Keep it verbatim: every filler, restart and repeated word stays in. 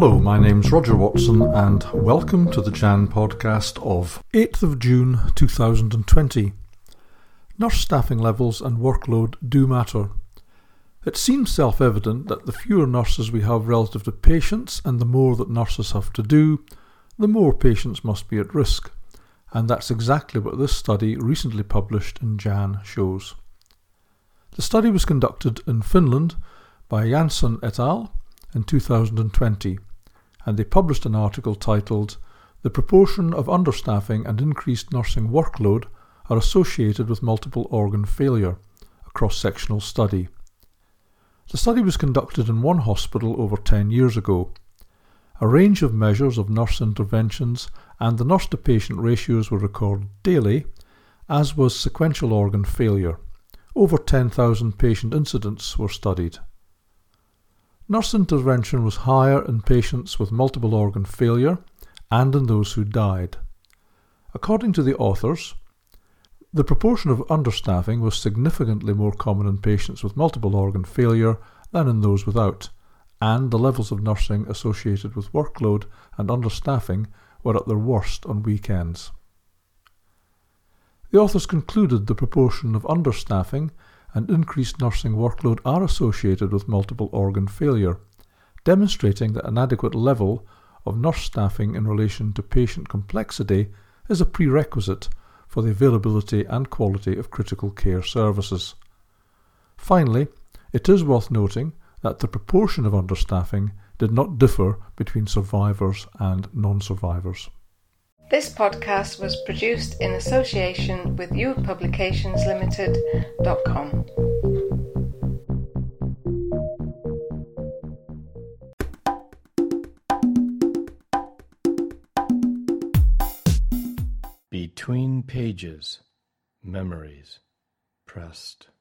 Hello, my name's Roger Watson and welcome to the Jan podcast of eighth of June two thousand twenty. Nurse staffing levels and workload do matter. It seems self-evident that the fewer nurses we have relative to patients and the more that nurses have to do, the more patients must be at risk. And that's exactly what this study recently published in Jan shows. The study was conducted in Finland by Jansson et al. In two thousand twenty, and they published an article titled "The Proportion of Understaffing and Increased Nursing Workload Are Associated with Multiple Organ Failure, a Cross-Sectional Study." The study was conducted in one hospital over ten years ago. A range of measures of nurse interventions and the nurse-to-patient ratios were recorded daily, as was sequential organ failure. Over ten thousand patient incidents were studied. Nurse intervention was higher in patients with multiple organ failure and in those who died. According to the authors, the proportion of understaffing was significantly more common in patients with multiple organ failure than in those without, and the levels of nursing associated with workload and understaffing were at their worst on weekends. The authors concluded the proportion of understaffing and increased nursing workload are associated with multiple organ failure, demonstrating that an adequate level of nurse staffing in relation to patient complexity is a prerequisite for the availability and quality of critical care services. Finally, it is worth noting that the proportion of understaffing did not differ between survivors and non-survivors. This podcast was produced in association with you publications limited dot com. Between Pages, Memories, Pressed.